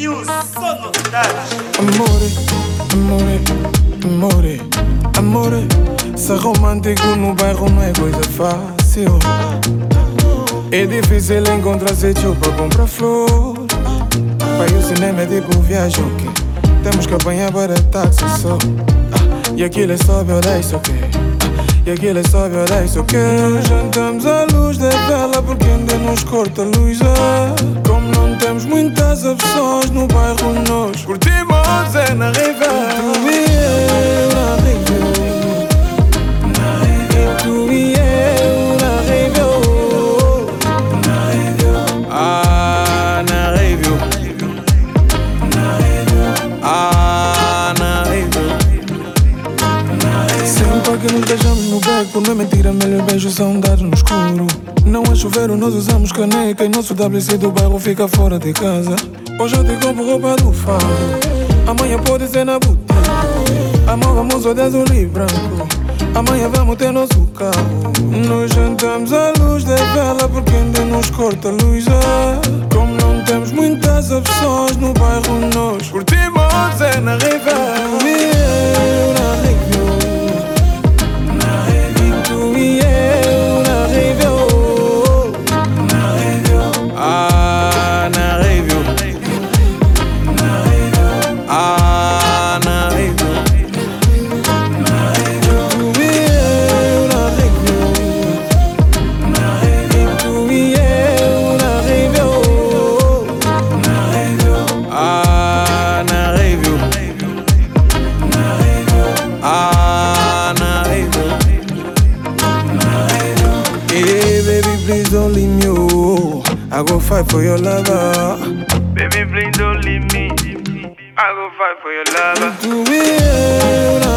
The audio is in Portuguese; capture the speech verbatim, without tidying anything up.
News, só novidades. Amore, amore, amore, amore. Ser romântico no bairro não é coisa fácil. É difícil encontrar sítio para comprar flor. Pai, o cinema é tipo viagem, ok? Temos que apanhar para táxi só. ah, E aquilo é só violência, ok? ah, E aquilo é só violência, ok? Nós jantamos à luz da vela porque ainda nos corta a luz. ah. Como não temos muitas opções no bairro, nós curtimos é na Rivera. Tu e eu na Rivera, na Rivera. Tu e eu na Rivera, na Rivera. Ah, na Rivera. Ah, na Rivera. Sempre que nos beijamos no beco, não é mentira, melhor beijos são dados no escuro. Não é chuveiro, nós usamos caneca e nosso W C do bairro fica fora de casa. Hoje eu te compro roupa do faro, amanhã pode ser na boteca. Amor, vamos ao de azul e branco, amanhã vamos ter nosso carro. Nós jantamos à luz da vela porque ainda nos corta a luz. ah. Como não temos muitas opções no bairro, nós curtimos é na Rivera. Tu e eu na Rivera, na Rivera. Tu e eu na Rivera, na Rivera. Ah, na Rivera, na Rivera. Ah, na Rivera, na Rivera. Tu e eu na Rivera, na Rivera. Tu e eu na Rivera, na Rivera. Ah, na Rivera, na Rivera. Ah, na Rivera, na Rivera. Hey baby, please don't leave me, oh. I go fight for your lover. Baby, please don't leave me. I go fight for your lover. Tu e eu na